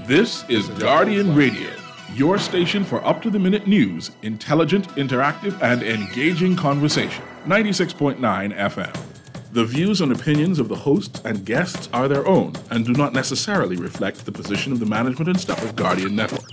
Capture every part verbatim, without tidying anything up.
This is Guardian Radio, your station for up-to-the-minute news, intelligent, interactive, and engaging conversation. ninety-six point nine F M. The views and opinions of the hosts and guests are their own and do not necessarily reflect the position of the management and staff of Guardian Network.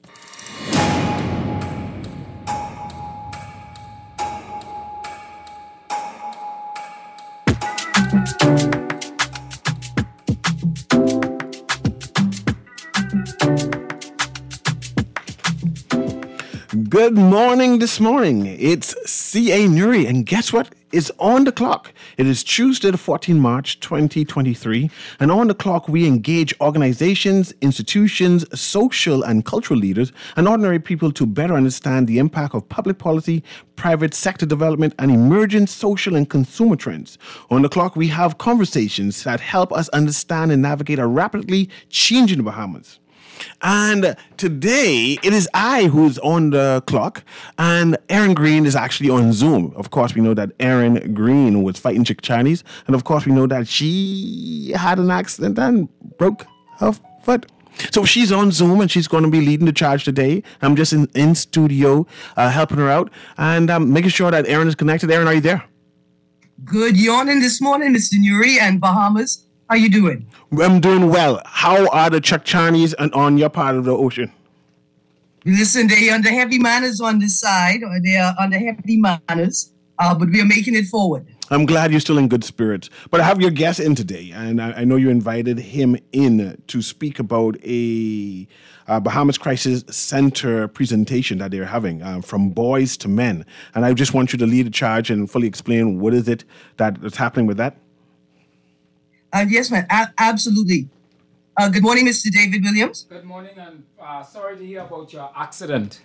Good morning this morning. It's C A Nuri, and guess what? It's on the clock. It is Tuesday, the fourteenth of March, twenty twenty-three, and on the clock we engage organizations, institutions, social and cultural leaders, and ordinary people to better understand the impact of public policy, private sector development, and emerging social and consumer trends. On the clock we have conversations that help us understand and navigate a rapidly changing Bahamas. And today, it is I who's on the clock, and Erin Green is actually on Zoom. Of course, we know that Erin Green was fighting Chick Chinese, and of course, we know that she had an accident and broke her foot. So she's on Zoom, and she's going to be leading the charge today. I'm just in, in studio uh, helping her out, and um, making sure that Erin is connected. Erin, are you there? Good yawning this morning, Mister Nuri and Bahamas. How you doing? I'm doing well. How are the Chuck Chinese and on your part of the ocean? Listen, they under heavy manners on this side, or they are under heavy manners, uh, but we are making it forward. I'm glad you're still in good spirits. But I have your guest in today, and I, I know you invited him in to speak about a uh, Bahamas Crisis Center presentation that they're having, uh, from boys to men. And I just want you to lead the charge and fully explain what is it that is happening with that. Uh, yes, ma'am. A- absolutely. Uh, good morning, Mister David Williams. Good morning, and uh, sorry to hear about your accident.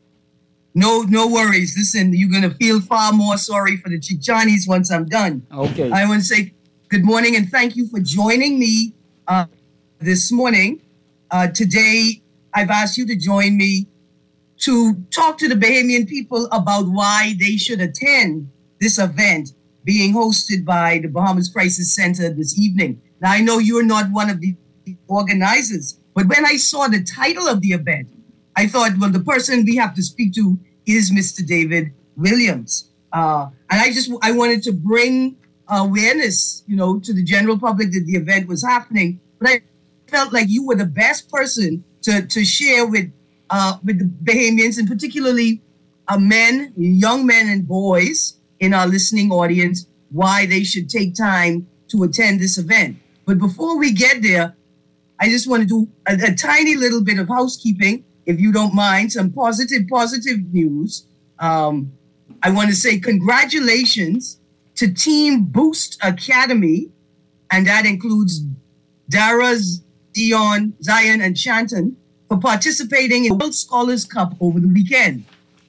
No, no worries. Listen, you're going to feel far more sorry for the Chichanis once I'm done. Okay. I want to say good morning and thank you for joining me uh, this morning. Uh, today, I've asked you to join me to talk to the Bahamian people about why they should attend this event being hosted by the Bahamas Crisis Center this evening. Now, I know you're not one of the organizers, but when I saw the title of the event, I thought, well, the person we have to speak to is Mister David Williams. Uh, and I just, I wanted to bring awareness, you know, to the general public that the event was happening. But I felt like you were the best person to, to share with, uh, with the Bahamians, and particularly uh, men, young men and boys, in our listening audience, why they should take time to attend this event. But before we get there, I just want to do a, a tiny little bit of housekeeping, if you don't mind, some positive, positive news. Um, I want to say congratulations to Team Boost Academy, and that includes Dara, Dion, Zion, and Shanton, for participating in the World Scholars Cup over the weekend.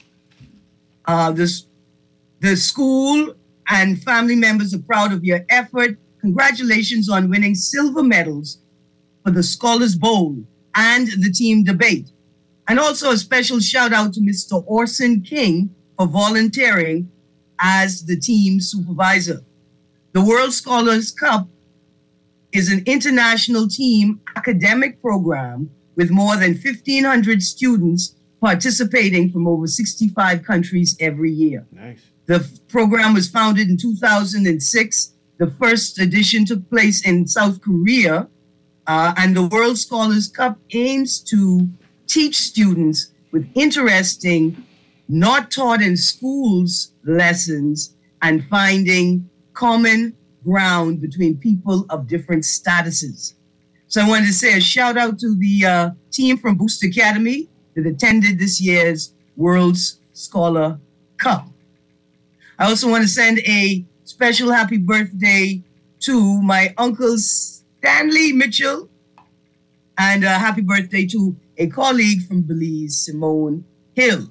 Uh, this The school and family members are proud of your effort. Congratulations on winning silver medals for the Scholars Bowl and the team debate. And also a special shout out to Mister Orson King for volunteering as the team supervisor. The World Scholars Cup is an international team academic program with more than fifteen hundred students participating from over sixty-five countries every year. Nice. The program was founded in two thousand six. The first edition took place in South Korea. Uh, and the World Scholars Cup aims to teach students with interesting, not taught in schools lessons, and finding common ground between people of different statuses. So I wanted to say a shout out to the uh, team from Boost Academy that attended this year's World Scholar Cup. I also want to send a special happy birthday to my uncle Stanley Mitchell, and a happy birthday to a colleague from Belize, Simone Hill.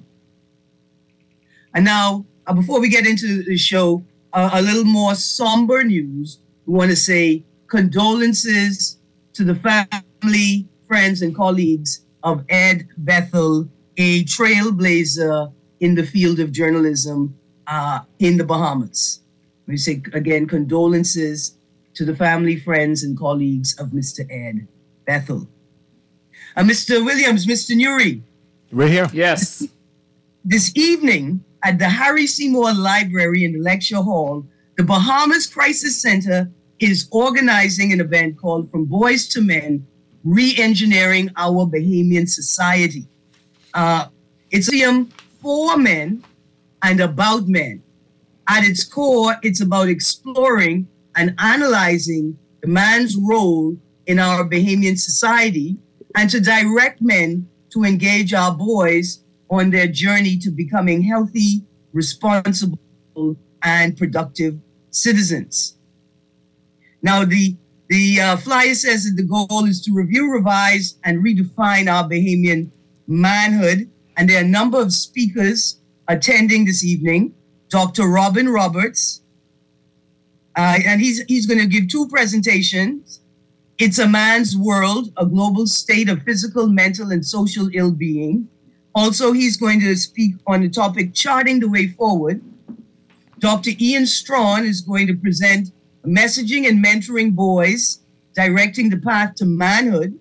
And now, uh, before we get into the show, uh, a little more somber news. We want to say condolences to the family, friends, and colleagues of Ed Bethel, a trailblazer in the field of journalism uh, in the Bahamas. We say, again, condolences to the family, friends, and colleagues of Mister Ed Bethel. Uh, Mister Williams, Mister Nuri. We're here. Yes. This evening at the Harry Seymour Library in the lecture hall, the Bahamas Crisis Center is organizing an event called From Boys to Men, Re-Engineering Our Bahamian Society. Uh, it's a museum for men and about men. At its core, it's about exploring and analyzing the man's role in our Bahamian society and to direct men to engage our boys on their journey to becoming healthy, responsible, and productive citizens. Now, the, the uh, flyer says that the goal is to review, revise, and redefine our Bahamian manhood. And there are a number of speakers attending this evening. Doctor Robin Roberts, uh, and he's, he's going to give two presentations. It's a Man's World, a global state of physical, mental, and social ill-being. Also, he's going to speak on the topic, Charting the Way Forward. Doctor Ian Strawn is going to present Messaging and Mentoring Boys, Directing the Path to Manhood.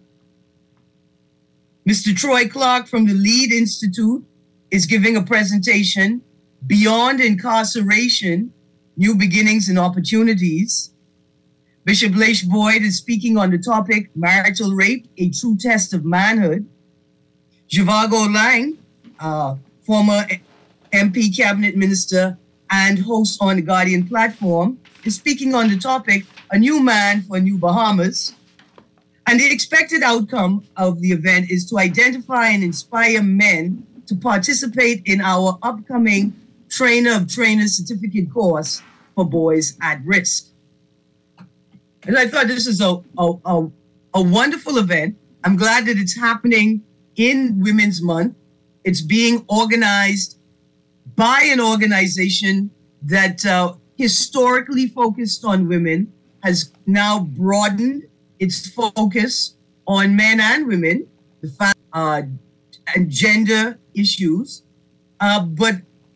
Mister Troy Clark from the Lead Institute is giving a presentation, Beyond Incarceration, New Beginnings and Opportunities. Bishop Leish Boyd is speaking on the topic, Marital Rape, A True Test of Manhood. Zhivago Lang, uh, former M P, cabinet minister, and host on the Guardian platform, is speaking on the topic, A New Man for New Bahamas. And the expected outcome of the event is to identify and inspire men to participate in our upcoming Trainer of Trainers certificate course for boys at risk. And I thought this is a, a, a, a wonderful event. I'm glad that it's happening in Women's Month. It's being organized by an organization that uh, historically focused on women, has now broadened its focus on men and women, uh, and gender issues. Uh, but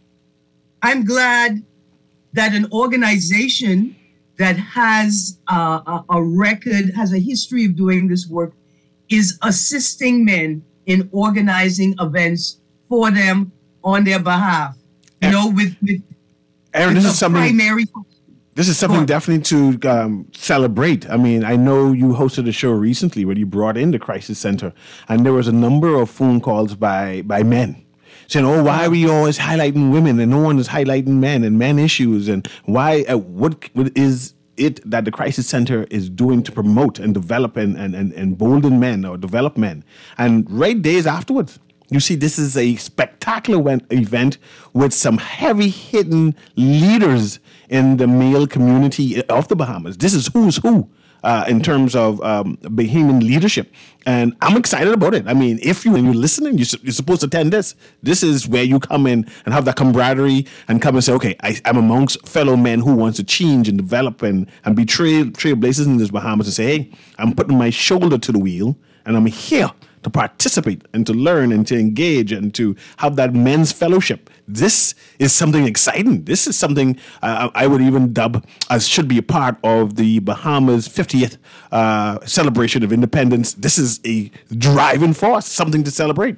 I'm glad that an organization that has uh, a, a record, has a history of doing this work, is assisting men in organizing events for them on their behalf. You know, with, with, Aaron, with this is something. Primary This is something definitely to um, celebrate. I mean, I know you hosted a show recently where you brought in the Crisis Center, and there was a number of phone calls by by men saying, "Oh, why are we always highlighting women and no one is highlighting men and men issues? And why? Uh, what, what is it that the Crisis Center is doing to promote and develop and and and embolden men or develop men?" And right days afterwards, you see, this is a spectacular event with some heavy-hitting leaders in the male community of the Bahamas. This is who's who uh, in terms of um, Bahamian leadership. And I'm excited about it. I mean, if you, and you're listening, you're, you're supposed to attend this. This is where you come in and have that camaraderie and come and say, okay, I, I'm amongst fellow men who wants to change and develop and, and be trail, trailblazers in this Bahamas and say, hey, I'm putting my shoulder to the wheel and I'm here to participate and to learn and to engage and to have that men's fellowship. This is something exciting. This is something uh, I would even dub as should be a part of the Bahamas fiftieth uh, celebration of independence. This is a driving force, something to celebrate.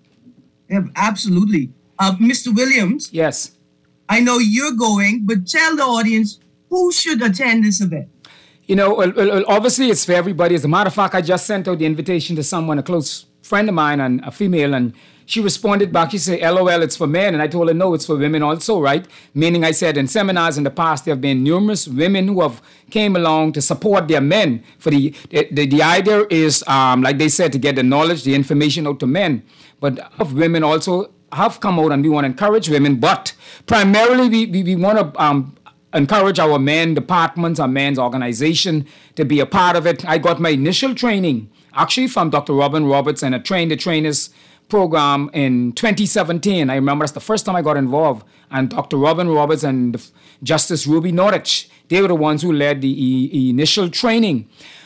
Yeah, absolutely. Uh, Mister Williams. Yes. I know you're going, but tell the audience who should attend this event. You know, well, well, obviously it's for everybody. As a matter of fact, I just sent out the invitation to someone, a close friend of mine, and a female, and she responded back. She said, L O L, it's for men. And I told her, no, it's for women also, right? Meaning, I said, in seminars in the past, there have been numerous women who have came along to support their men. For the the, the idea is, um, like they said, to get the knowledge, the information out to men. But of women also have come out, and we want to encourage women. But primarily, we, we, we want to um, encourage our men departments, our men's organization to be a part of it. I got my initial training actually from Doctor Robin Roberts and a Train the Trainers program in twenty seventeen. I remember that's the first time I got involved. And Doctor Robin Roberts and Justice Ruby Norwich, they were the ones who led the e- initial training.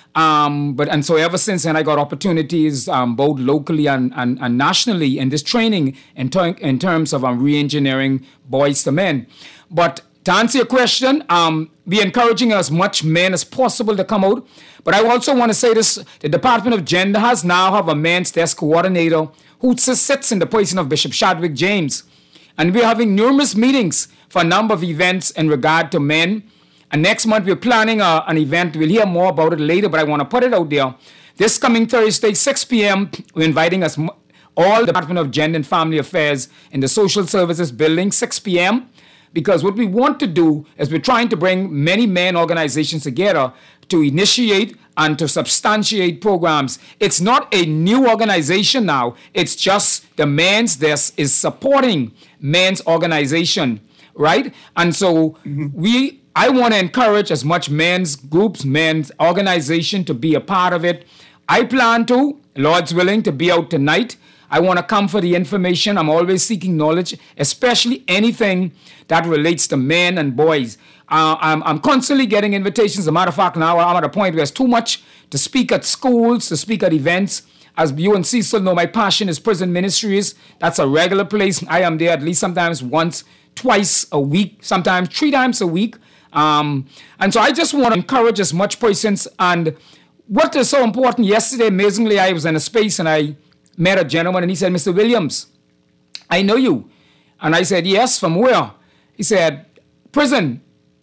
Um, but and so ever since then, I got opportunities um, both locally and, and, and nationally in this training in, ter- in terms of um, re-engineering boys to men. But to answer your question, um, we're encouraging as much men as possible to come out. But I also want to say this, the Department of Gender has now have a men's desk coordinator who sits in the position of Bishop Chadwick James. And we're having numerous meetings for a number of events in regard to men. And next month, we're planning a, an event. We'll hear more about it later, but I want to put it out there. This coming Thursday, six p.m., we're inviting us all the Department of Gender and Family Affairs in the Social Services Building, six p.m., because what we want to do is we're trying to bring many men organizations together to initiate and to substantiate programs. It's not a new organization now. It's just the men's desk is supporting men's organization, right? And so mm-hmm. we, I want to encourage as much men's groups, men's organization to be a part of it. I plan to, Lord's willing, to be out tonight. I want to come for the information. I'm always seeking knowledge, especially anything that relates to men and boys. Uh, I'm, I'm constantly getting invitations. As a matter of fact, now I'm at a point where it's too much to speak at schools, to speak at events. As you and Cecil know, my passion is prison ministries. That's a regular place. I am there at least sometimes once, twice a week, sometimes three times a week. Um, and so I just want to encourage as much persons. And what is so important, yesterday, amazingly, I was in a space and I met a gentleman and he said, Mister Williams, I know you. And I said, yes, from where? He said, prison.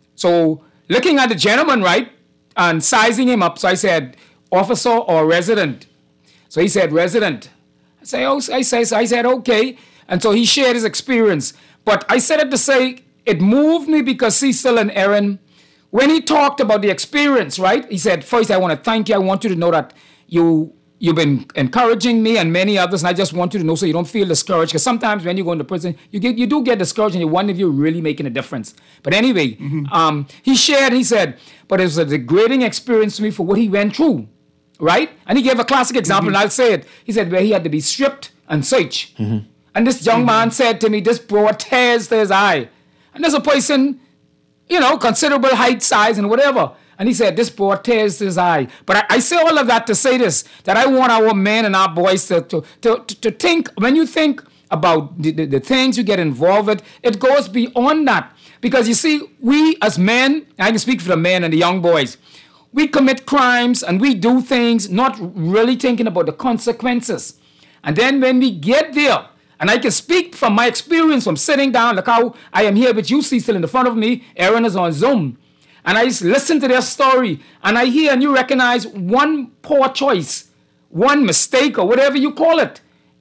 So looking at the gentleman, right, and sizing him up, so I said, officer or resident? So he said, resident. I say, oh, I say, so I said, okay. And so he shared his experience. But I said it to say, it moved me because Cecil and Aaron, when he talked about the experience, right, he said, first, I want to thank you. I want you to know that you You've been encouraging me and many others, and I just want you to know so you don't feel discouraged. Because sometimes when you go into prison, you get you do get discouraged, and you wonder if you're really making a difference. But anyway, mm-hmm. um, he shared, he said, but it was a degrading experience to me for what he went through, right? And he gave a classic example, mm-hmm. and I'll say it. He said where he had to be stripped and searched. Mm-hmm. And this young mm-hmm. man said to me, this brought tears to his eye. And there's a person, you know, considerable height, size, and whatever. And he said, this brought tears to his eye. But I, I say all of that to say this, that I want our men and our boys to, to, to, to think, when you think about the, the, the things you get involved with, it goes beyond that. Because you see, we as men, I can speak for the men and the young boys, we commit crimes and we do things not really thinking about the consequences. And then when we get there, and I can speak from my experience from sitting down, like how I am here with you, Cecil, in the front of me, Aaron is on Zoom. And I listen to their story, and I hear and you recognize one poor choice, one mistake, or whatever you call it.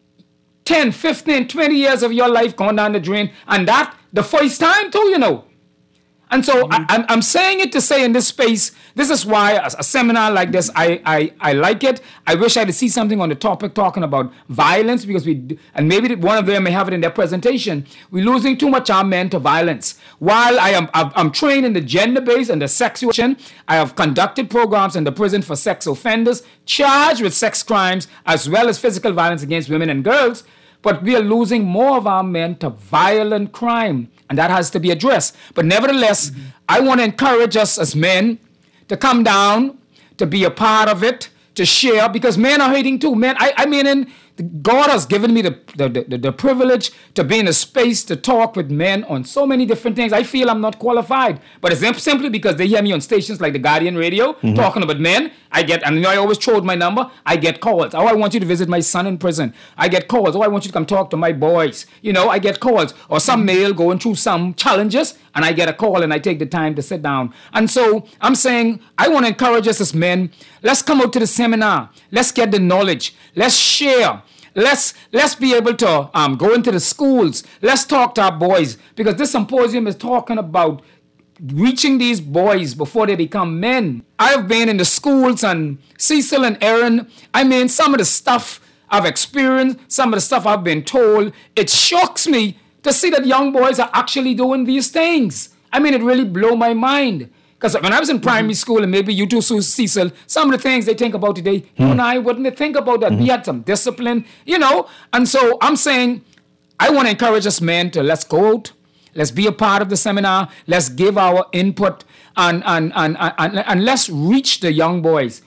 ten, fifteen, twenty years of your life gone down the drain, and that the first time too, you know. And so mm-hmm. I, I'm saying it to say in this space, this is why a, a seminar like this, I, I I like it. I wish I could see something on the topic talking about violence, because we, and maybe one of them may have it in their presentation, we're losing too much our men to violence. While I am I'm trained in the gender-based and the sexual, I have conducted programs in the prison for sex offenders charged with sex crimes as well as physical violence against women and girls. But we are losing more of our men to violent crime, and that has to be addressed. But nevertheless, mm-hmm. I want to encourage us as men to come down, to be a part of it, to share, because men are hating too. Men, I, I mean, in, God has given me the, the, the, the privilege to be in a space to talk with men on so many different things. I feel I'm not qualified, but it's simply because they hear me on stations like the Guardian Radio mm-hmm. talking about men. I get, and you know, I always throw my number. I get calls. Oh, I want you to visit my son in prison. I get calls. Oh, I want you to come talk to my boys. You know, I get calls. Or some male going through some challenges, and I get a call, and I take the time to sit down. And so I'm saying, I want to encourage us as men. Let's come out to the seminar. Let's get the knowledge. Let's share. Let's let's be able to um, go into the schools. Let's talk to our boys, because this symposium is talking about reaching these boys before they become men. I've been in the schools, and Cecil and Aaron, I mean, some of the stuff I've experienced, some of the stuff I've been told, it shocks me to see that young boys are actually doing these things. I mean, it really blew my mind. Because when I was in primary mm-hmm. school, and maybe you too, Cecil, some of the things they think about today, mm-hmm. you and I wouldn't think about that. Mm-hmm. We had some discipline, you know. And so I'm saying, I want to encourage us men to let's go out, let's be a part of the seminar, let's give our input, and and and and, and let's reach the young boys.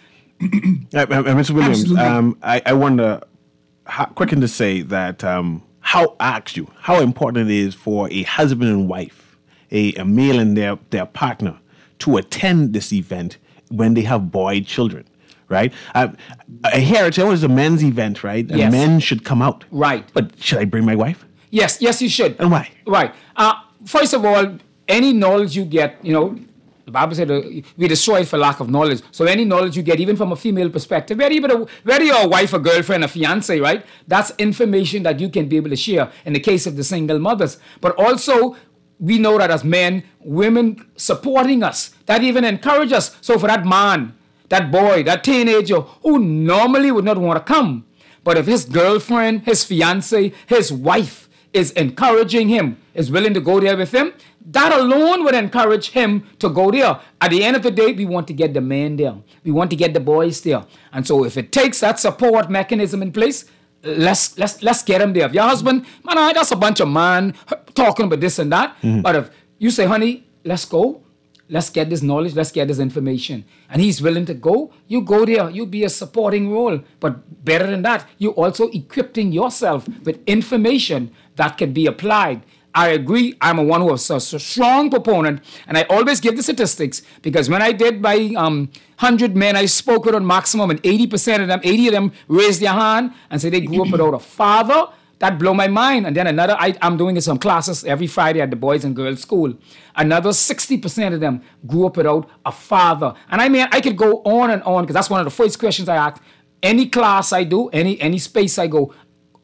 uh, Mister Williams, um, I, I wonder, how, quicken to say that um, how I asked you how important it is for a husband and wife a, a male and their, their partner to attend this event when they have boy children, right? I, I hear it always a men's event, right? And Yes. men should come out. Right. But should I bring my wife? Yes, yes, you should. And why? Right. Uh, first of all, any knowledge you get, you know, the Bible said uh, we destroy it for lack of knowledge. So any knowledge you get, even from a female perspective, whether, even a, whether you're a wife, a girlfriend, a fiance, right? That's information that you can be able to share in the case of the single mothers. But also, we know that as men, women supporting us, that even encourage us. So for that man, that boy, that teenager who normally would not want to come, but if his girlfriend, his fiance, his wife is encouraging him, is willing to go there with him, that alone would encourage him to go there. At the end of the day, we want to get the men there. We want to get the boys there. And so if it takes that support mechanism in place, let's let's let's get him there. If your husband, man, that's a bunch of man talking about this and that. Mm-hmm. But if you say, honey, let's go, let's get this knowledge, let's get this information, and he's willing to go, you go there, you be a supporting role. But better than that, you also equipping yourself with information that can be applied. I agree. I'm a one who is a strong proponent, and I always give the statistics because when I did my um, one hundred men I spoke with on maximum, and eighty percent of them, eighty of them raised their hand and said they grew up without a father. That blew my mind. And then another, I, I'm doing some classes every Friday at the Boys and Girls School. Another sixty percent of them grew up without a father. And I mean, I could go on and on because that's one of the first questions I ask. Any class I do, any any space I go,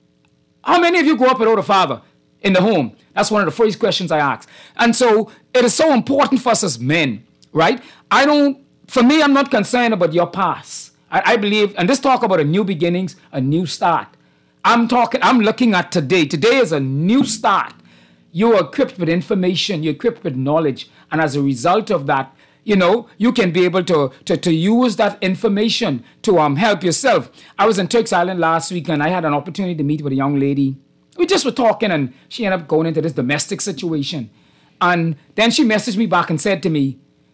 how many of you grew up without a father in the home? That's one of the first questions I ask. And so it is so important for us as men, right? I don't, for me, I'm not concerned about your past. I, I believe, and this talk about a new beginnings, a new start. I'm talking, I'm looking at today. Today is a new start. You are equipped with information, you're equipped with knowledge. And as a result of that, you know, you can be able to, to, to use that information to um, help yourself. I was in Turks Island last week and I had an opportunity to meet with a young lady. We just were talking and she ended up going into this domestic situation. And then she messaged me back and said to me,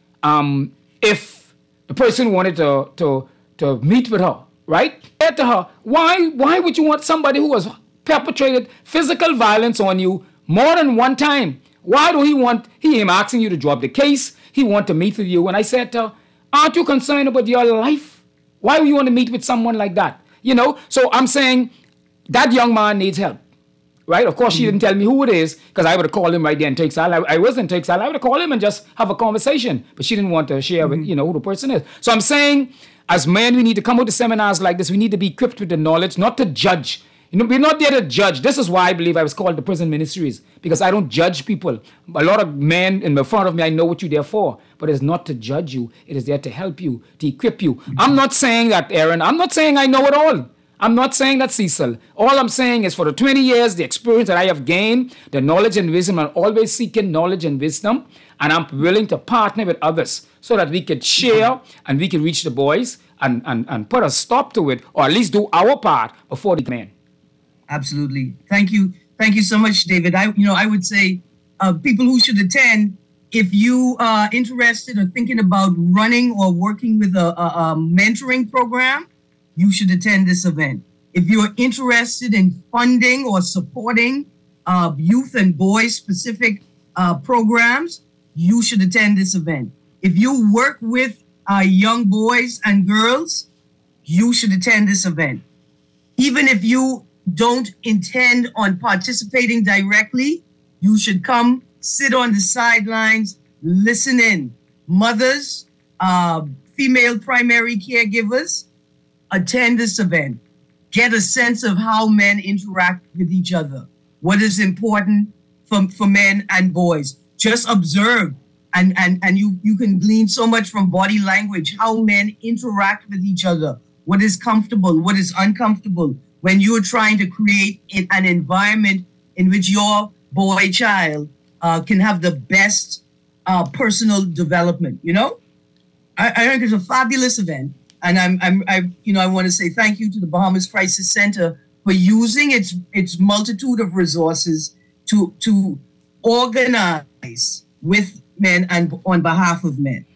um, if the person wanted to, to, to meet with her, right? I said to her, why, why would you want somebody who has perpetrated physical violence on you more than one time? Why do he want, he am asking you to drop the case. He want to meet with you. And I said to her, aren't you concerned about your life? Why would you want to meet with someone like that? You know, so I'm saying that young man needs help. Right? Of course, she didn't tell me who it is because I would have called him right there in Turks Island. I, I was in Turks Island. I would have called him and just have a conversation. But she didn't want to share with, you know, who the person is. So I'm saying, as men, we need to come out to seminars like this. We need to be equipped with the knowledge, not to judge. You know, we're not there to judge. This is why I believe I was called the prison ministries, because I don't judge people. A lot of men in front of me, I know what you're there for, but it's not to judge you. It is there to help you, to equip you. I'm not saying that, Aaron. I'm not saying I know it all. I'm not saying that, Cecil. All I'm saying is for the twenty years, the experience that I have gained, the knowledge and wisdom, I'm always seeking knowledge and wisdom, and I'm willing to partner with others so that we could share and we can reach the boys and, and, and put a stop to it, or at least do our part before the man. Absolutely. Thank you. Thank you so much, David. I, you know, I would say uh, people who should attend, if you are interested or thinking about running or working with a, a, a mentoring program, you should attend this event. If you're interested in funding or supporting uh, youth and boys specific uh, programs, you should attend this event. If you work with uh, young boys and girls, you should attend this event. Even if you don't intend on participating directly, you should come sit on the sidelines, listen in. Mothers, uh, female primary caregivers, attend this event. Get a sense of how men interact with each other. What is important for, for men and boys. Just observe, and, and, and you, you can glean so much from body language, how men interact with each other. What is comfortable, what is uncomfortable when you're trying to create an environment in which your boy child uh, can have the best uh, personal development, you know? I, I think it's a fabulous event. And I'm, I'm, I, you know, I want to say thank you to the Bahamas Crisis Center for using its its multitude of resources to to organize with men and on behalf of men.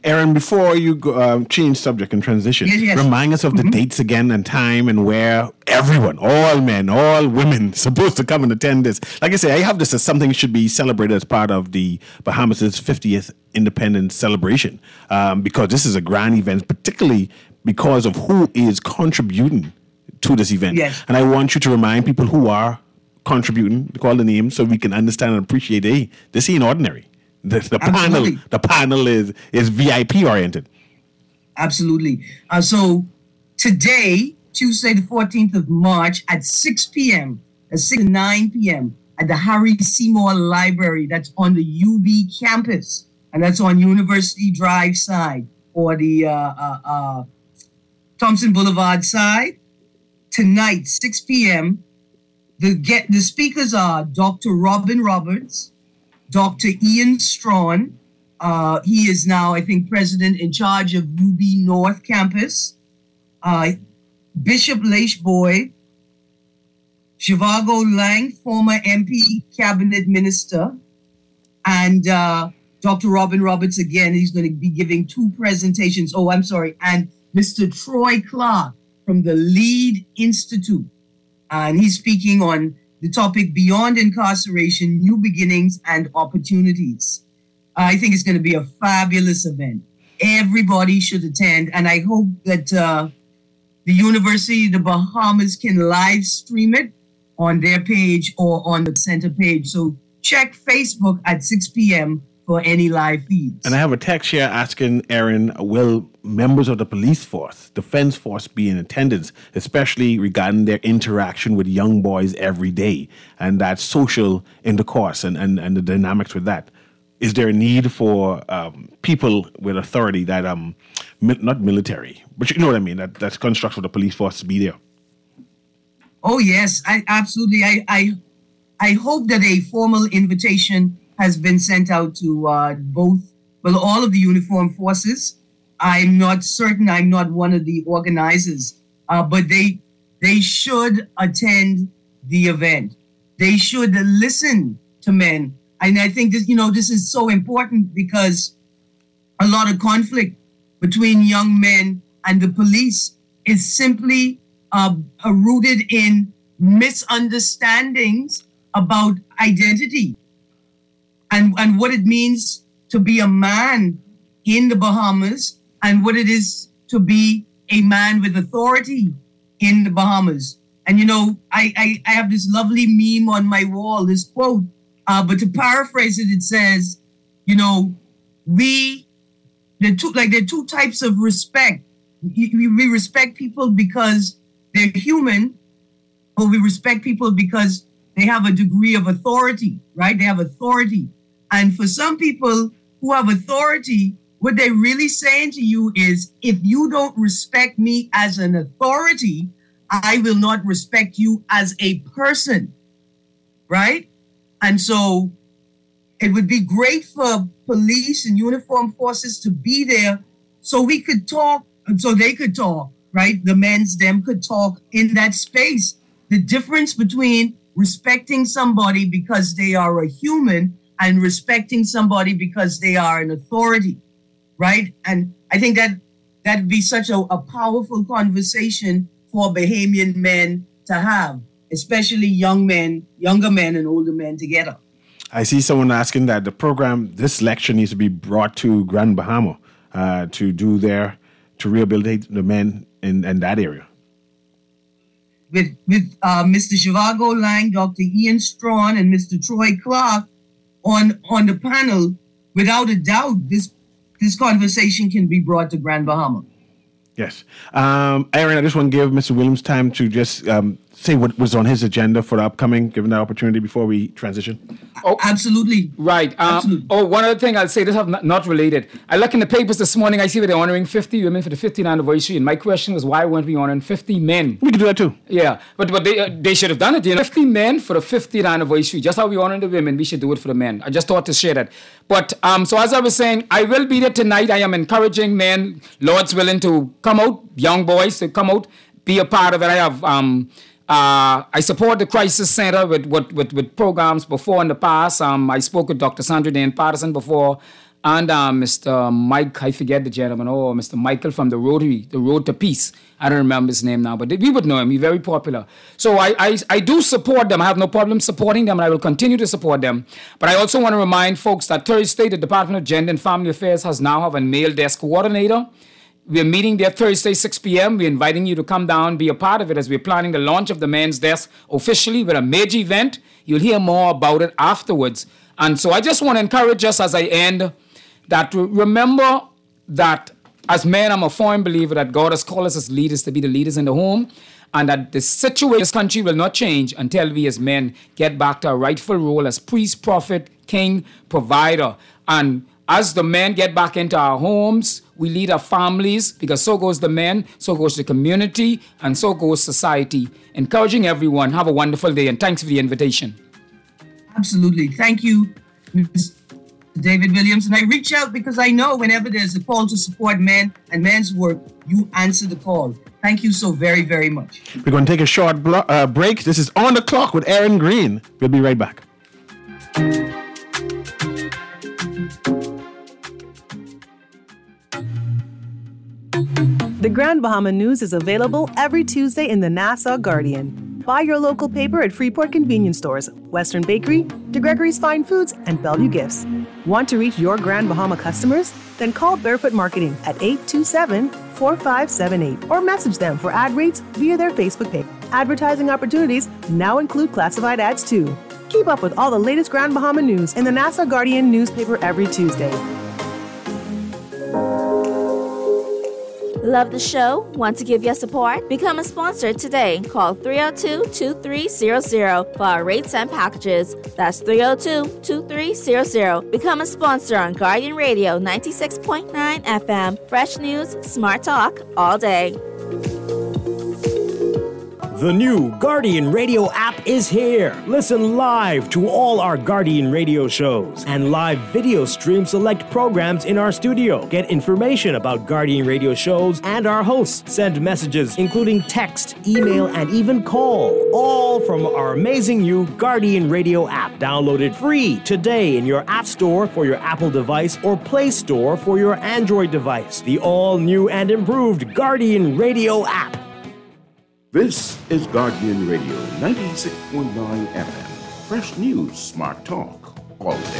Aaron, before you go, um, change subject and transition, yes, yes. remind us of the mm-hmm. dates again and time and where everyone, all men, all women, supposed to come and attend this. Like I say, I have this as something that should be celebrated as part of the Bahamas' fiftieth independence celebration, um, because this is a grand event, particularly because of who is contributing to this event. Yes. And I want you to remind people who are contributing, to call the names so we can understand and appreciate, hey, this ain't ordinary. The, the panel, the panel is is V I P oriented. Absolutely. Uh, so today, Tuesday, the fourteenth of March, at six p.m., at six to nine p.m. at the Harry Seymour Library. That's on the U B campus, and that's on University Drive side or the uh, uh, uh, Thompson Boulevard side. Tonight, six p.m. The get the speakers are Doctor Robin Roberts, Doctor Ian Strawn. Uh, he is now, I think, president in charge of U B North Campus. Uh, Bishop Leish Boyd, Zhivago Lang, former M P, cabinet minister, and uh, Doctor Robin Roberts again. He's going to be giving two presentations. Oh, I'm sorry, and Mister Troy Clark from the Lead Institute, and he's speaking on the topic Beyond Incarceration, New Beginnings and Opportunities. I think it's going to be a fabulous event. Everybody should attend, and I hope that uh, the University of the Bahamas can live stream it on their page or on the center page. So check Facebook at six p.m. for any live feeds. And I have a text here asking Aaron, will members of the police force, defense force be in attendance, especially regarding their interaction with young boys every day and that social intercourse and, and, and the dynamics with that? Is there a need for um, people with authority that, um, mi- not military, but you know what I mean, that, that's construct for the police force to be there? Oh, yes, I absolutely. I, I, I hope that a formal invitation has been sent out to uh, both, well, all of the uniformed forces. I'm not certain. I'm not one of the organizers, uh, but they they should attend the event. They should listen to men. And I think this, you know, this is so important because a lot of conflict between young men and the police is simply uh, rooted in misunderstandings about identity and, and what it means to be a man in the Bahamas and what it is to be a man with authority in the Bahamas. And, you know, I, I, I have this lovely meme on my wall, this quote, uh, but to paraphrase it, it says, you know, we, there two, like there are two types of respect. We, we respect people because they're human, or we respect people because they have a degree of authority, right? They have authority. And for some people who have authority, what they're really saying to you is, if you don't respect me as an authority, I will not respect you as a person, right? And so it would be great for police and uniformed forces to be there so we could talk, and so they could talk, right? The men's, them could talk in that space. The difference between respecting somebody because they are a human and respecting somebody because they are an authority, right? And I think that that'd be such a, a powerful conversation for Bahamian men to have, especially young men, younger men and older men together. I see someone asking that the program, this lecture needs to be brought to Grand Bahama uh, to do their, to rehabilitate the men in, in that area. With with uh, Mister Zhivago Lang, Doctor Ian Strawn, and Mister Troy Clark on on the panel, without a doubt, this this conversation can be brought to Grand Bahama. Yes. Um, Aaron, I just want to give Mister Williams time to just um, say what was on his agenda for the upcoming, given that opportunity before we transition. Oh, absolutely. Right. Um, absolutely. Oh, one other thing I'll say, this is not, not related. I look in the papers this morning, I see that they're honoring fifty women for the fiftieth anniversary, and my question was, why weren't we honoring fifty men? We could do that too. Yeah, but but they uh, they should have done it. You know, fifty men for the fiftieth anniversary. Just how we honor the women, we should do it for the men. I just thought to share that. But um, so as I was saying, I will be there tonight. I am encouraging men, Lord's willing, to come out, young boys to come out, be a part of it. I have um. Uh, I support the Crisis Center with, with, with, with programs before in the past. Um, I spoke with Doctor Sandra Dane Patterson before. and uh, Mister Mike, I forget the gentleman, oh, Mister Michael from the Rotary, the Road to Peace. I don't remember his name now, but we would know him. He's very popular. So I, I, I do support them. I have no problem supporting them, and I will continue to support them. But I also want to remind folks that Thursday, the Department of Gender and Family Affairs has now have a male desk coordinator. We're meeting there Thursday, six p.m. We're inviting you to come down, be a part of it, as we're planning the launch of the men's desk officially with a major event. You'll hear more about it afterwards. And so I just want to encourage us as I end that remember that as men, I'm a firm believer that God has called us as leaders to be the leaders in the home, and that the situation in this country will not change until we as men get back to our rightful role as priest, prophet, king, provider. And as the men get back into our homes, we lead our families, because so goes the men, so goes the community, and so goes society. Encouraging everyone, have a wonderful day, and thanks for the invitation. Absolutely. Thank you, Mister David Williams. And I reach out because I know whenever there's a call to support men and men's work, you answer the call. Thank you so very, very much. We're going to take a short blo- uh, break. This is On the Clock with Aaron Green. We'll be right back. The Grand Bahama News is available every Tuesday in the Nassau Guardian. Buy your local paper at Freeport Convenience Stores, Western Bakery, DeGregory's Fine Foods, and Bellevue Gifts. Want to reach your Grand Bahama customers? Then call Barefoot Marketing at eight two seven, four five seven eight or message them for ad rates via their Facebook page. Advertising opportunities now include classified ads too. Keep up with all the latest Grand Bahama news in the Nassau Guardian newspaper every Tuesday. Love the show? Want to give your support? Become a sponsor today. Call three oh two, two three zero zero for our rates and packages. That's three oh two, two three zero zero. Become a sponsor on Guardian Radio ninety-six point nine F M. Fresh news, smart talk, all day. The new Guardian Radio app is here. Listen live to all our Guardian Radio shows and live video stream select programs in our studio. Get information about Guardian Radio shows and our hosts. Send messages, including text, email, and even call. All from our amazing new Guardian Radio app. Download it free today in your App Store for your Apple device or Play Store for your Android device. The all-new and improved Guardian Radio app. This is Guardian Radio ninety-six point nine F M. Fresh news, smart talk, all day.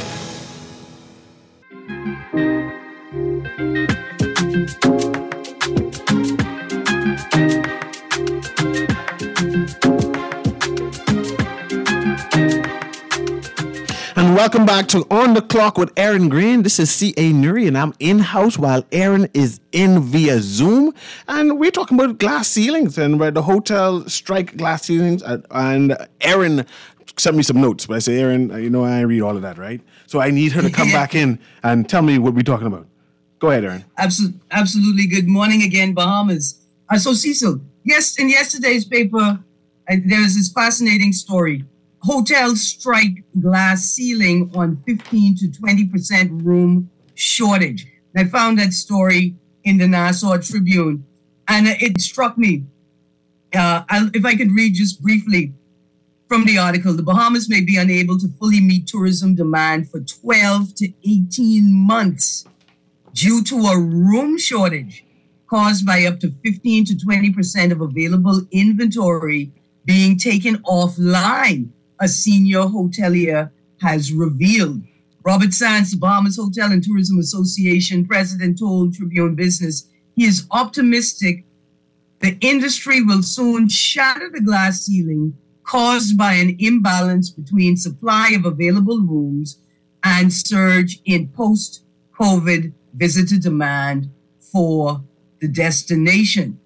And welcome back to On the Clock with Aaron Green. This is C A. Nuri, and I'm in-house while Aaron is in via Zoom. And we're talking about glass ceilings and where the hotel strike glass ceilings. And, and Aaron sent me some notes, but I say, Aaron, you know, I read all of that, right? So I need her to come back in and tell me what we're talking about. Go ahead, Aaron. Absolutely. Absolutely. Good morning again, Bahamas. Uh, so, Cecil, yes, in yesterday's paper, uh, there was this fascinating story. Hotels strike glass ceiling on fifteen to twenty percent room shortage. I found that story in the Nassau Tribune, and it struck me. Uh, I'll, if I could read just briefly from the article, the Bahamas may be unable to fully meet tourism demand for twelve to eighteen months due to a room shortage caused by up to fifteen to twenty percent of available inventory being taken offline, a senior hotelier has revealed. Robert Sands, the Bahamas Hotel and Tourism Association president, told Tribune Business he is optimistic the industry will soon shatter the glass ceiling caused by an imbalance between supply of available rooms and surge in post-COVID visitor demand for the destination.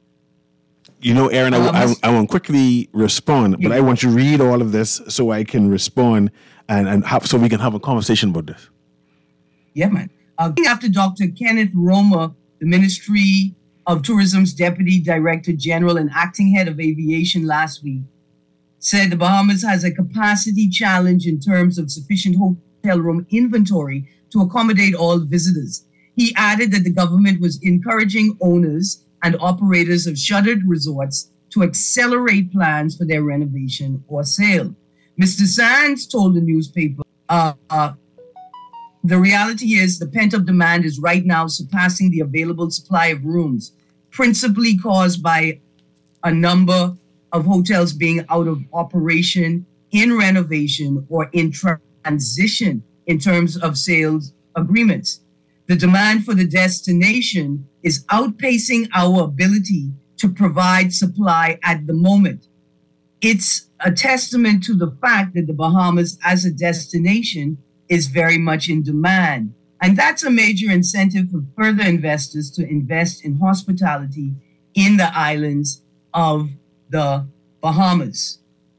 You know, Aaron, I, I, I want to quickly respond, but I want you to read all of this so I can respond and, and have, so we can have a conversation about this. Yeah, man. Uh, after Doctor Kenneth Romer, the Ministry of Tourism's Deputy Director General and Acting Head of Aviation last week, said the Bahamas has a capacity challenge in terms of sufficient hotel room inventory to accommodate all visitors. He added that the government was encouraging owners and operators of shuttered resorts to accelerate plans for their renovation or sale. Mister Sands told the newspaper, uh, uh, the reality is the pent-up demand is right now surpassing the available supply of rooms, principally caused by a number of hotels being out of operation, in renovation, or in transition in terms of sales agreements. The demand for the destination is outpacing our ability to provide supply at the moment. It's a testament to the fact that the Bahamas as a destination is very much in demand. And that's a major incentive for further investors to invest in hospitality in the islands of the Bahamas.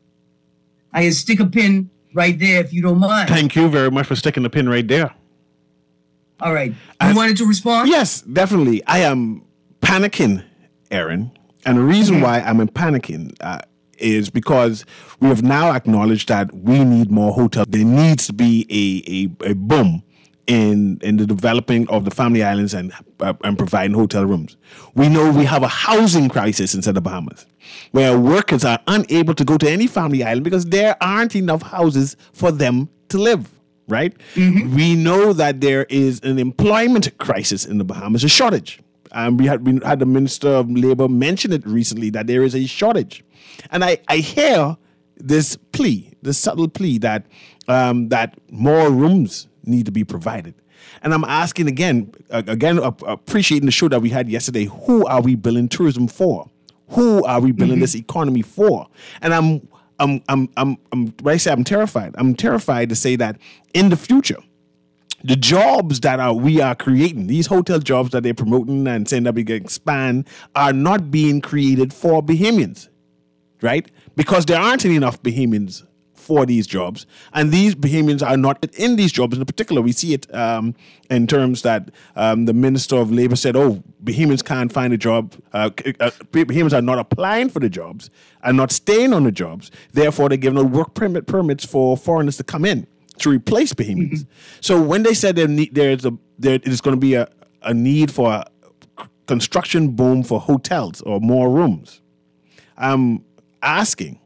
I can stick a pin right there if you don't mind. Thank you very much for sticking the pin right there. All right. You I, wanted to respond? Yes, definitely. I am panicking, Aaron. And the reason mm-hmm. why I'm panicking uh, is because we have now acknowledged that we need more hotels. There needs to be a, a, a boom in in the developing of the Family Islands and uh, and providing hotel rooms. We know we have a housing crisis inside the Bahamas, where workers are unable to go to any Family Island because there aren't enough houses for them to live, right? Mm-hmm. We know that there is an employment crisis in the Bahamas, a shortage. Um, we had we had the Minister of Labor mention it recently that there is a shortage. And I, I hear this plea, this subtle plea that um, that more rooms need to be provided. And I'm asking again, uh, again, uh, appreciating the show that we had yesterday, who are we building tourism for? Who are we building mm-hmm. this economy for? And I'm, I'm, I'm, I'm, I'm, when I say I'm terrified, I'm terrified to say that in the future, the jobs that are we are creating, these hotel jobs that they're promoting and saying that we can expand, are not being created for Bahamians, right? Because there aren't enough Bahamians for these jobs, and these Bahamians are not in these jobs. In particular, we see it um, in terms that um, the Minister of Labor said, oh, Bahamians can't find a job. Uh, uh, Bahamians are not applying for the jobs and not staying on the jobs. Therefore, they're giving out work permit permits for foreigners to come in to replace Bahamians. Mm-hmm. So when they said there need, there's a there is going to be a, a need for a construction boom for hotels or more rooms, I'm asking,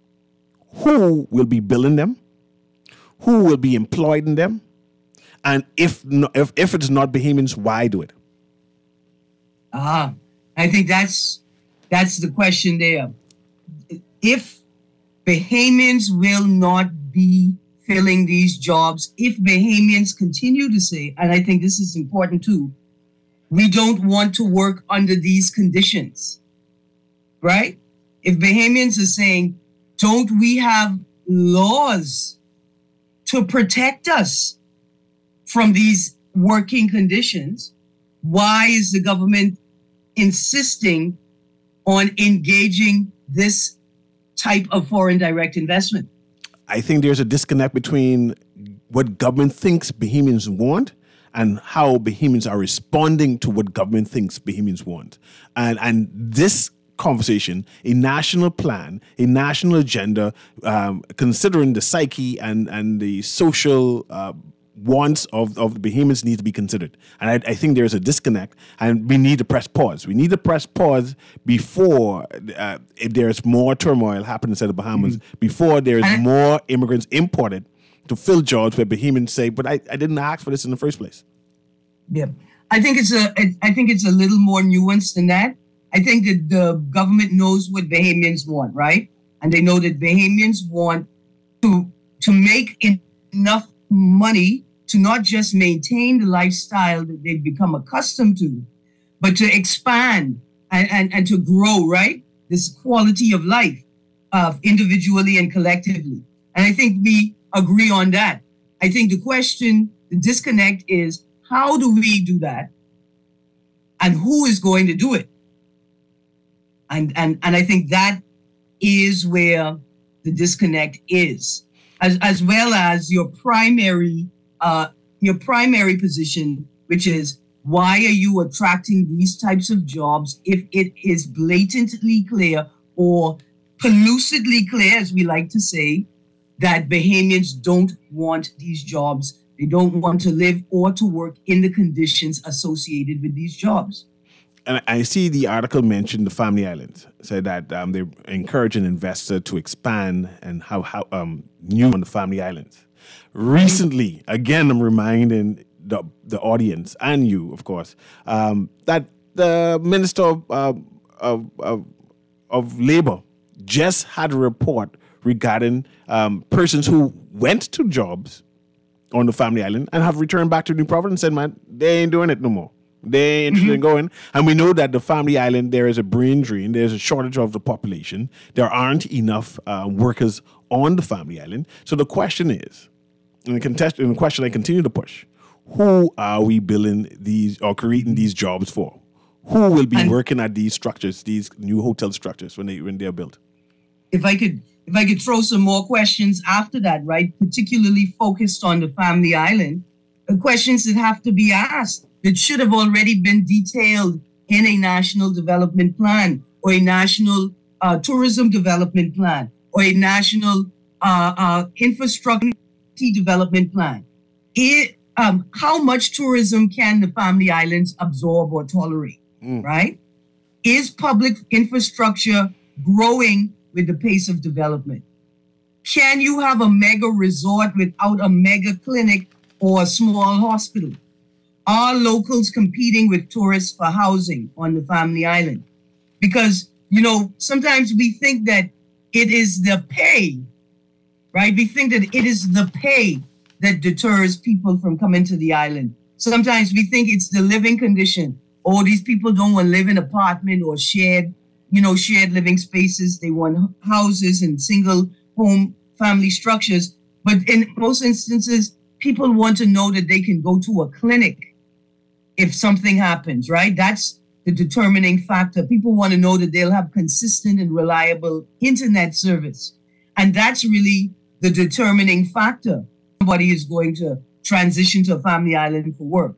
who will be building them? Who will be employed in them? And if no, if if it's not Bahamians, why do it? Ah, I think that's that's the question there. If Bahamians will not be filling these jobs, if Bahamians continue to say, and I think this is important too, we don't want to work under these conditions, right? If Bahamians are saying, don't we have laws to protect us from these working conditions? Why is the government insisting on engaging this type of foreign direct investment? I think there's a disconnect between what government thinks Bahamians want and how Bahamians are responding to what government thinks Bahamians want. And, and this conversation, a national plan, a national agenda, um, considering the psyche and, and the social uh, wants of, of the Bahamians need to be considered. And I, I think there's a disconnect, and we need to press pause. We need to press pause before uh, if there's more turmoil happening inside the Bahamas, mm-hmm. before there's I, more immigrants imported to fill jobs where Bahamians say, but I, I didn't ask for this in the first place. Yeah, I think it's a I think it's a little more nuanced than that. I think that the government knows what Bahamians want, right? And they know that Bahamians want to to make enough money to not just maintain the lifestyle that they've become accustomed to, but to expand and, and, and to grow, right? This quality of life uh, individually and collectively. And I think we agree on that. I think the question, the disconnect is, how do we do that? And who is going to do it? And, and, and I think that is where the disconnect is, as, as well as your primary uh, your primary position, which is, why are you attracting these types of jobs if it is blatantly clear or pellucidly clear, as we like to say, that Bahamians don't want these jobs. They don't want to live or to work in the conditions associated with these jobs. And I see the article mentioned the Family Islands, said that um, they encourage an investor to expand and how, how um, new on the Family Islands. Recently, again, I'm reminding the, the audience and you, of course, um, that the Minister of, uh, of, of, of Labor just had a report regarding um, persons who went to jobs on the Family Island and have returned back to New Providence and said, man, they ain't doing it no more. They ain't interested mm-hmm. in going. And we know that the Family Island, there is a brain drain. There's a shortage of the population. There aren't enough uh, workers on the Family Island. So the question is, and the, contest- and the question I continue to push, who are we building these or creating these jobs for? Who will be and working at these structures, these new hotel structures when they when they're built? If I could If I could throw some more questions after that, right, particularly focused on the Family Island, the questions that have to be asked that should have already been detailed in a national development plan or a national uh, tourism development plan or a national uh, uh, infrastructure development plan. It, um, how much tourism can the Family Islands absorb or tolerate, mm. right? Is public infrastructure growing with the pace of development? Can you have a mega resort without a mega clinic or a small hospital? Are locals competing with tourists for housing on the Family Island? Because, you know, sometimes we think that it is the pay, right? We think that it is the pay that deters people from coming to the island. Sometimes we think it's the living condition. Oh, these people don't want to live in an apartment or shared you know, shared living spaces. They want houses and single home family structures. But in most instances, people want to know that they can go to a clinic if something happens, right? That's the determining factor. People want to know that they'll have consistent and reliable internet service. And that's really the determining factor. Somebody is going to transition to a Family Island for work.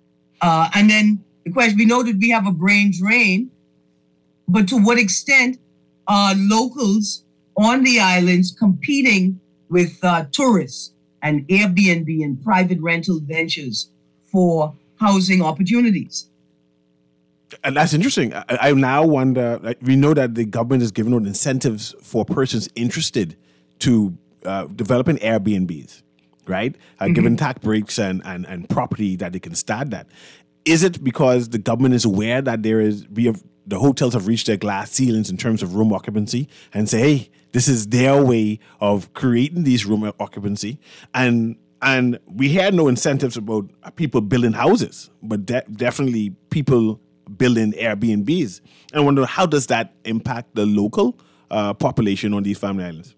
Uh, and then the question, we know that we have a brain drain. But to what extent are locals on the islands competing with uh, tourists and Airbnb and private rental ventures for housing opportunities? And that's interesting. I, I now wonder, like, we know that the government is giving out incentives for persons interested to uh, developing Airbnbs, right? Uh, mm-hmm. Giving tax breaks and, and, and property that they can start that. Is it because the government is aware that there is, we have, the hotels have reached their glass ceilings in terms of room occupancy and say, hey, this is their way of creating these room occupancy. And and we had no incentives about people building houses, but de- definitely people building Airbnbs. And I wonder, how does that impact the local uh, population on these Family Islands?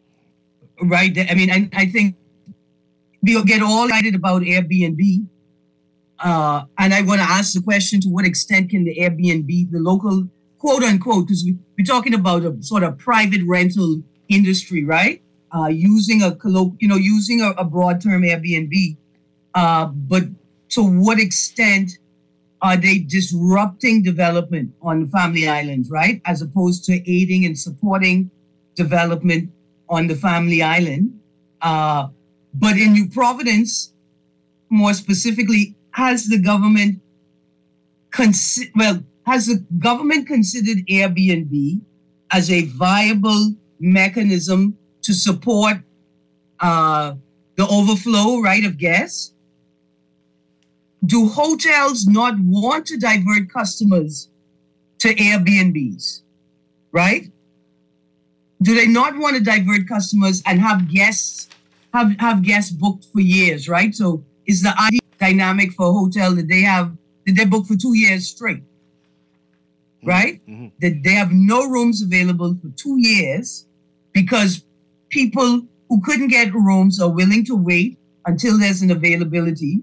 Right. I mean, I, I think we'll get all excited about Airbnb. Uh, and I want to ask the question, to what extent can the Airbnb, the local, quote unquote, because we, we're talking about a sort of private rental industry, right? Uh, using a, you know, using a, a broad term Airbnb. Uh, but to what extent are they disrupting development on Family Islands, right? As opposed to aiding and supporting development on the Family Island. Uh, but in New Providence, more specifically, has the government consi- well, has the government considered Airbnb as a viable mechanism to support uh, the overflow, right, of guests? Do hotels not want to divert customers to Airbnbs, right? Do they not want to divert customers and have guests have, have guests booked for years, right? So is the ideal dynamic for a hotel that they have that they book for two years straight, right? Mm-hmm. That they have no rooms available for two years because people who couldn't get rooms are willing to wait until there's an availability.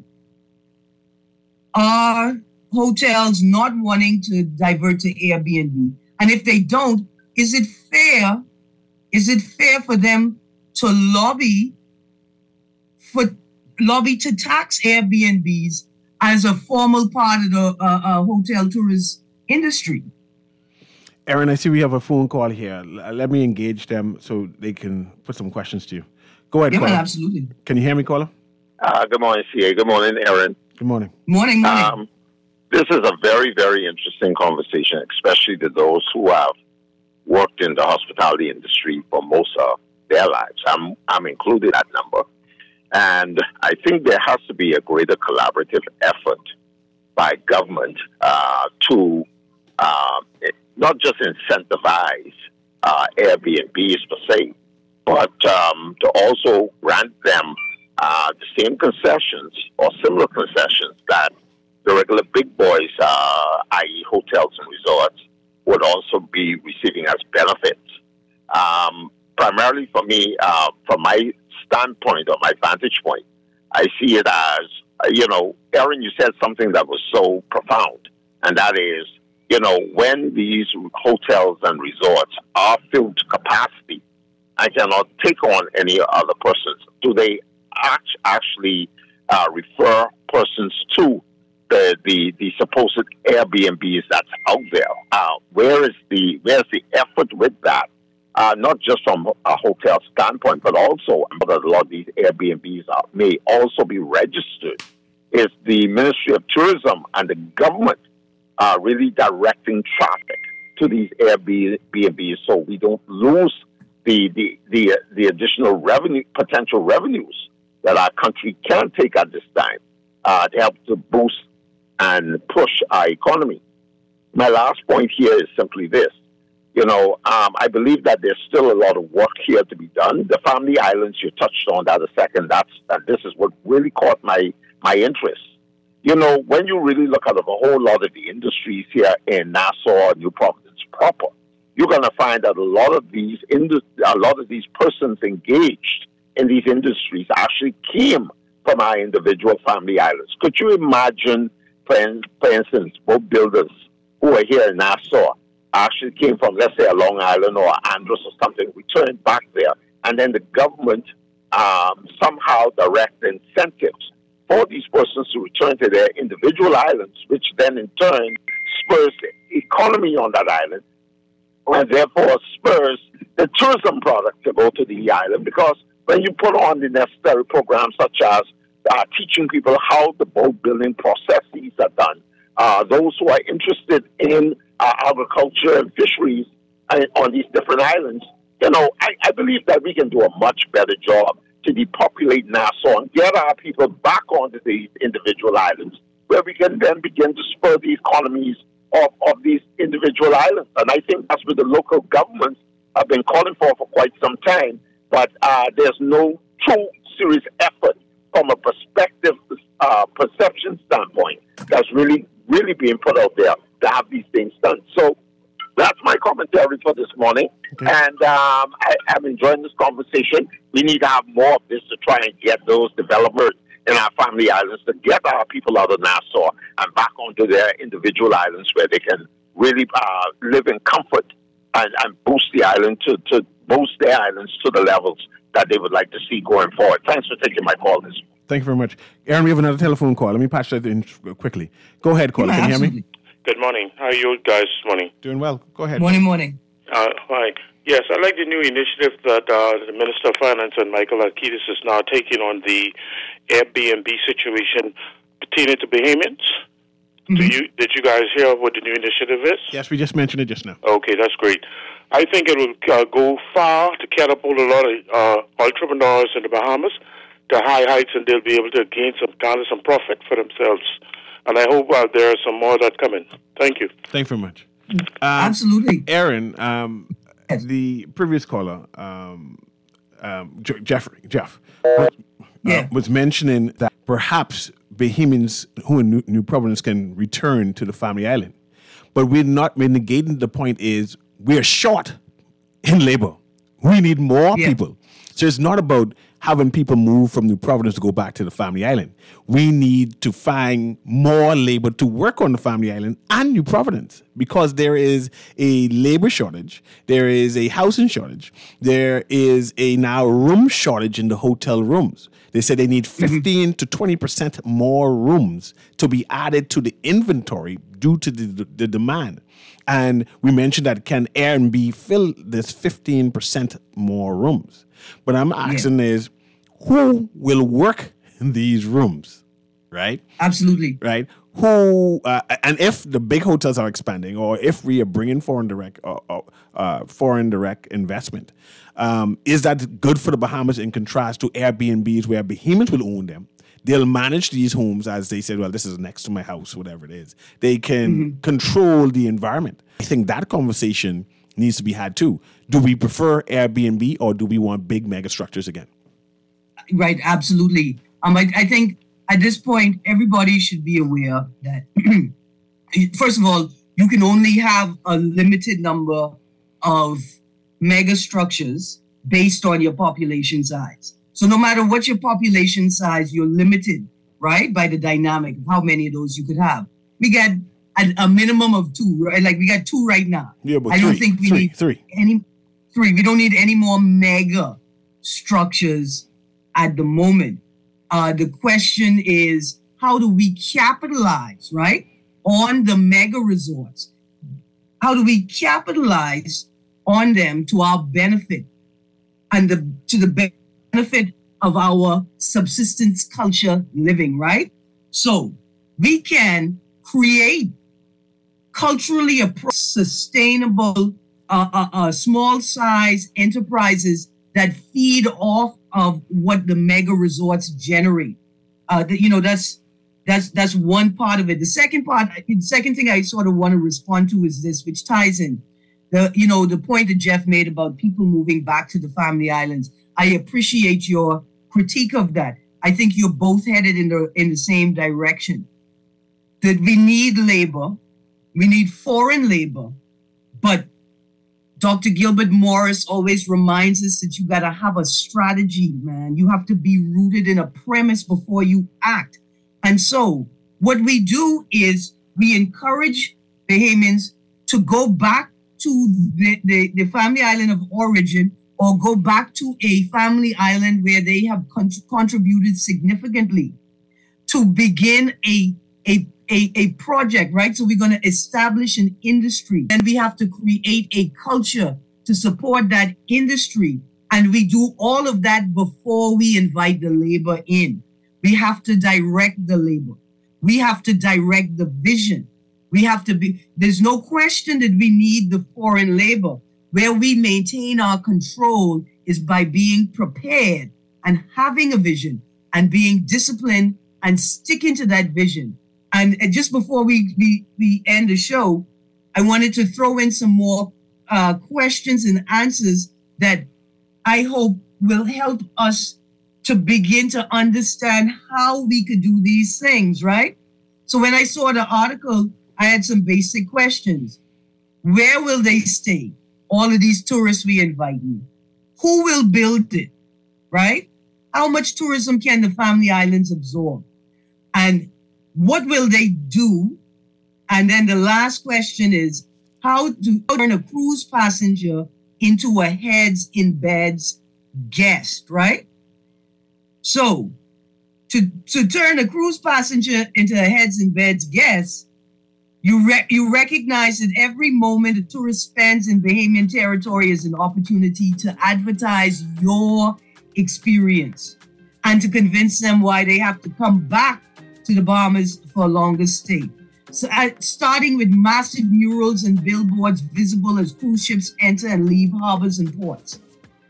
Are hotels not wanting to divert to Airbnb? And if they don't, is it fair? Is it fair for them to lobby for lobby to tax Airbnbs as a formal part of the uh, uh, hotel tourist industry? Aaron, I see we have a phone call here. Let me engage them so they can put some questions to you. Go ahead, yeah, caller. Absolutely. Can you hear me, caller? Uh, good morning, C A. Good morning, Aaron. Good morning. Morning, morning. Um, this is a very, very interesting conversation, especially to those who have worked in the hospitality industry for most of their lives. I'm I'm included that number. And I think there has to be a greater collaborative effort by government uh, to uh, not just incentivize uh, Airbnbs per se, but um, to also grant them uh, the same concessions or similar concessions that the regular big boys, uh, that is hotels and resorts, would also be receiving as benefits. Um, primarily for me, uh, from my standpoint or my vantage point, I see it as, uh, you know, Aaron, you said something that was so profound, and that is, you know, when these hotels and resorts are filled to capacity, I cannot take on any other persons. Do they act, actually uh, refer persons to the, the the supposed Airbnbs that's out there? Uh, where is the where's the effort with that? Uh, not just from a hotel standpoint, but also, but a lot of these Airbnbs are, may also be registered. Is the Ministry of Tourism and the government uh, really directing traffic to these Airbnbs so we don't lose the the the, the additional revenue, potential revenues that our country can take at this time uh, to help to boost and push our economy? My last point here is simply this. You know, um, I believe that there's still a lot of work here to be done. The Family Islands, you touched on that a second. That's that. This is what really caught my my interest. You know, when you really look at a whole lot of the industries here in Nassau, New Providence proper, you're going to find that a lot of these indus- a lot of these persons engaged in these industries actually came from our individual family islands. Could you imagine, for, in, for instance, boat builders who are here in Nassau actually came from, let's say, a Long Island or Andros or something, returned back there, and then the government um, somehow direct incentives for these persons to return to their individual islands, which then in turn spurs the economy on that island, and therefore spurs the tourism product to go to the island. Because when you put on the necessary programs such as uh, teaching people how the boat building processes are done, uh, those who are interested in uh, agriculture and fisheries uh, on these different islands, you know, I, I believe that we can do a much better job to depopulate Nassau and get our people back onto these individual islands, where we can then begin to spur the economies of, of these individual islands. And I think that's what the local governments have been calling for for quite some time. But uh, there's no true serious effort from a perspective, uh, perception standpoint that's really, really being put out there to have these things done. So that's my commentary for this morning. Okay. And um, I, I'm enjoying this conversation. We need to have more of this to try and get those developers in our family islands to get our people out of Nassau and back onto their individual islands where they can really uh, live in comfort and, and boost the island to, to boost their islands to the levels that they would like to see going forward. Thanks for taking my call this morning. Thank you very much. Aaron, we have another telephone call. Let me patch that in quickly. Go ahead, caller. Yeah, can you hear me? Good morning. How are you guys this morning? Doing well. Go ahead. Morning, morning. Uh, hi. Yes, I like the new initiative that uh, the Minister of Finance and Michael Alkitis is now taking on the Airbnb situation pertaining to Bahamians. Mm-hmm. Do you, did you guys hear what the new initiative is? Yes, we just mentioned it just now. Okay, that's great. I think it will uh, go far to catapult a lot of uh, entrepreneurs in the Bahamas to high heights, and they'll be able to gain some kind of some profit for themselves. And I hope uh, there are some more that come in. Thank you. Thank you very much. Um, Absolutely. Aaron, um, the previous caller, um, um, J- Jeffrey, Jeff, was, yeah. uh, was mentioning that perhaps Bahamians who in New, New Providence can return to the family island. But we're not, we're negating the point is we're short in labor. We need more yeah. people. So it's not about having people move from New Providence to go back to the family island. We need to find more labor to work on the family island and New Providence because there is a labor shortage. There is a housing shortage. There is a now room shortage in the hotel rooms. They said they need fifteen mm-hmm. to twenty percent more rooms to be added to the inventory due to the, the demand. And we mentioned that can Airbnb fill this fifteen percent more rooms? But I'm asking yeah. is, who will work in these rooms, right? Absolutely. Right? who uh, and if the big hotels are expanding, or if we are bringing foreign direct uh, uh, foreign direct investment, um, is that good for the Bahamas in contrast to Airbnbs where Bahamians will own them? They'll manage these homes as they said, well, this is next to my house, whatever it is. They can mm-hmm. control the environment. I think that conversation needs to be had too. Do we prefer Airbnb or do we want big mega structures again? Right, absolutely. Um, I, I think at this point, everybody should be aware that, first of all, you can only have a limited number of mega structures based on your population size. So no matter what your population size, you're limited, right, by the dynamic of how many of those you could have. We got a, a minimum of two, right? Like we got two right now. Yeah, but I three, don't think we three, need three. any three. We don't need any more mega structures at the moment. Uh, the question is, how do we capitalize, right, on the mega resorts? How do we capitalize on them to our benefit and the, to the benefit of our subsistence culture living, right? So we can create culturally sustainable, uh, uh, uh, small size enterprises that feed off of what the mega resorts generate. Uh, the, you know, that's that's that's one part of it. The second part, the second thing I sort of want to respond to is this, which ties in the, you know, the point that Jeff made about people moving back to the family islands. I appreciate your critique of that. I think you're both headed in the in the same direction. That we need labor, we need foreign labor, but Doctor Gilbert Morris always reminds us that you got to have a strategy, man. You have to be rooted in a premise before you act. And so what we do is we encourage Bahamians to go back to the, the, the family island of origin, or go back to a family island where they have con- contributed significantly to begin a, a A, a project, right? So we're going to establish an industry, and we have to create a culture to support that industry. And we do all of that before we invite the labor in. We have to direct the labor. We have to direct the vision. We have to be, there's no question that we need the foreign labor. Where we maintain our control is by being prepared and having a vision and being disciplined and sticking to that vision. And just before we, we, we end the show, I wanted to throw in some more uh, questions and answers that I hope will help us to begin to understand how we could do these things, right? So when I saw the article, I had some basic questions. Where will they stay? All of these tourists we invite in. Who will build it, right? How much tourism can the family islands absorb? And what will they do? And then the last question is, how to turn a cruise passenger into a heads in beds guest, right? So to, to turn a cruise passenger into a heads in beds guest, you, re- you recognize that every moment a tourist spends in Bahamian territory is an opportunity to advertise your experience and to convince them why they have to come back to the Bahamas for a longer stay. So uh, starting with massive murals and billboards visible as cruise ships enter and leave harbors and ports.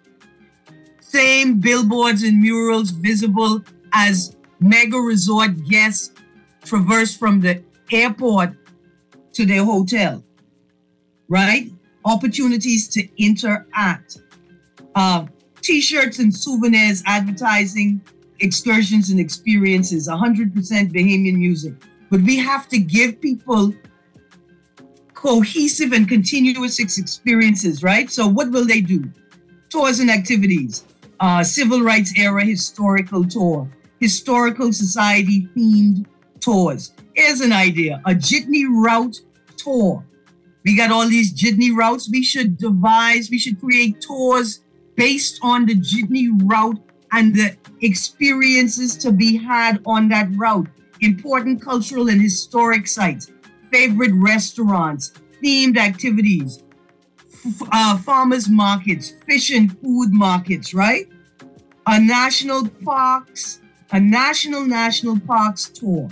Same billboards and murals visible as mega resort guests traverse from the airport to their hotel, right? Opportunities to interact. Uh, T-shirts and souvenirs advertising excursions and experiences, one hundred percent Bahamian music. But we have to give people cohesive and continuous experiences, right? So what will they do? Tours and activities, uh, civil rights era historical tour, historical society themed tours. Here's an idea, a jitney route tour. We got all these jitney routes. We should devise, we should create tours based on the jitney route and the experiences to be had on that route. Important cultural and historic sites, favorite restaurants, themed activities, f- uh, farmers markets, fish and food markets, right? A national parks, a national national parks tour.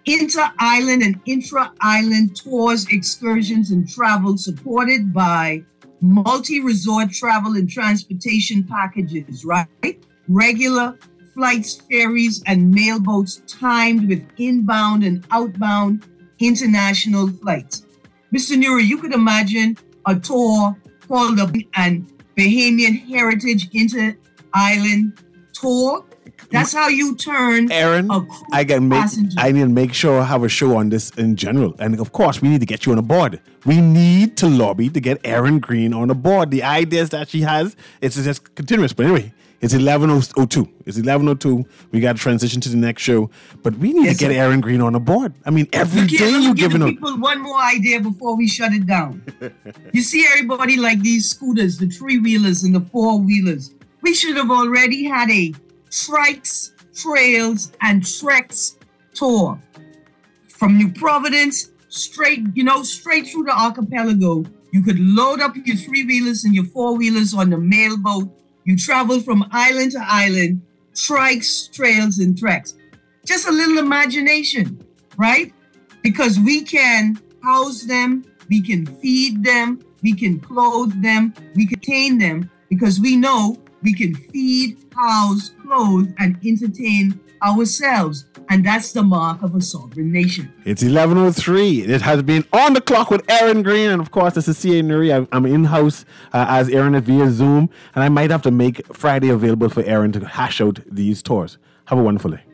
inter-island and intra-island tours, excursions, and travel supported by multi-resort travel and transportation packages, right? Regular flights, ferries, and mailboats timed with inbound and outbound international flights. Mister Nuri, you could imagine a tour called the and Bahamian Heritage Inter-Island Tour. That's how you turn Aaron, a I can make passenger. I need to make sure I have a show on this in general. And of course, we need to get you on a board. We need to lobby to get Erin Green on a board. The ideas that she has, it's just continuous. But anyway, it's eleven oh two. It's eleven oh two. We got to transition to the next show. But we need Yes, to get sir. Erin Green on a board. I mean, every Look here, day let me you're give giving the up. people one more idea before we shut it down. You see everybody like these scooters, the three-wheelers and the four-wheelers. We should have already had a trikes, trails, and treks tour from New Providence straight, you know, straight through the archipelago. You could load up your three-wheelers and your four-wheelers on the mailboat. You travel from island to island, trikes, trails, and treks. Just a little imagination, right? Because we can house them, we can feed them, we can clothe them, we can tame them, because we know we can feed, house, clothe, and entertain ourselves. And that's the mark of a sovereign nation. It's eleven oh three. It has been On the Clock with Erin Green. And of course, this is C A Nuri. I'm- I'm in-house uh, as Erin via Zoom. And I might have to make Friday available for Erin to hash out these tours. Have a wonderful day.